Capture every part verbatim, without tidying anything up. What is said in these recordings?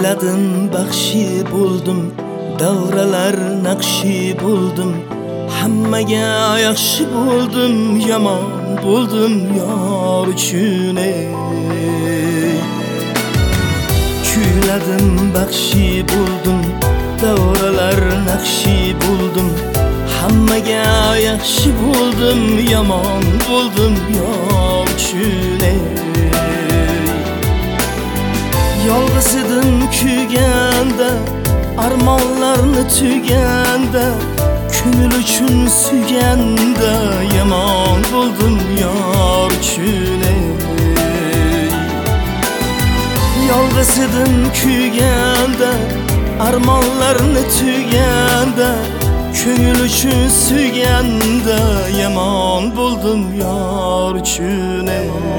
Kuyladim baxshi buldum, davralar naqshi buldum, hammaga yaxshi buldum, yomon buldum yor uchun. Kuyladim baxshi buldum, davralar naqshi buldum, hammaga yaxshi buldum, yomon buldum yor uchun. Yolg'iz edim kuyganda, armonlarni tuganda, ko'ngil uchun suyganda, yomon buldum yor uchun. Yolg'iz edim kuyganda, armonlarni tuganda, ko'ngil uchun suyganda, yomon buldum yor uchun.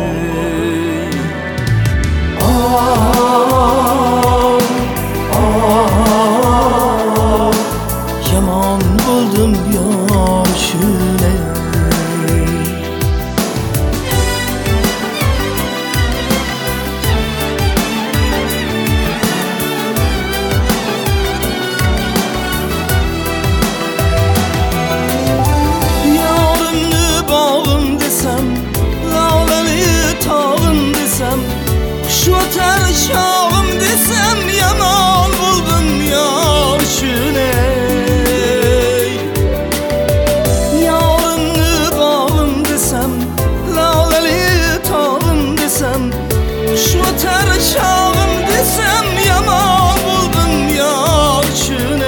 Yomon buldum yor uchun. Yorimni bog'im desam, lavlali tog'im desam, shu o'tar chog'im desam, yomon buldum yor uchun. Yorimni bog'im desam, lavlali tog'im desam, shu o'tar chog'im desam, yomon buldum yor uchun.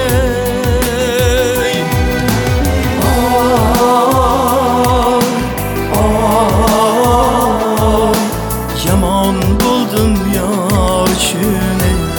Yomon buldum yor uchun.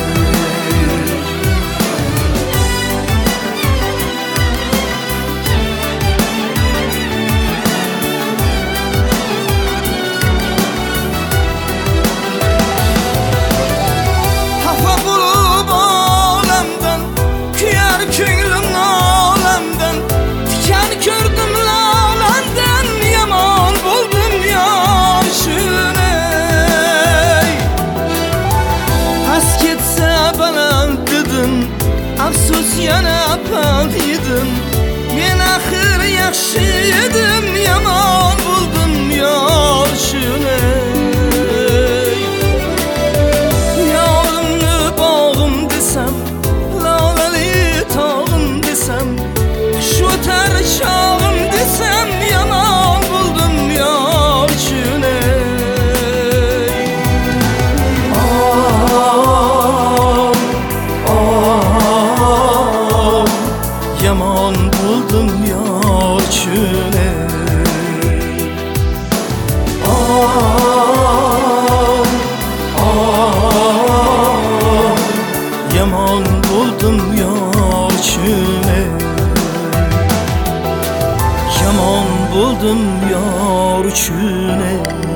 Xafa bo'lib olamdan, kuyar ko'nglim olamdan, tikan ko'rdim lolandan, yomon buldum yor uchun. Past ketsa baland dedim, afsus yana pand yedim, men axir yaxshi edim, yomon buldum yor uchun. Yorimni bog'im desam, lavlali tog'im desam, shu o'tar chog'im desam, yomon buldum yor uchun. Yomon buldum yor uchun. Yomon buldum yor uchun. Yomon buldum yor uchun.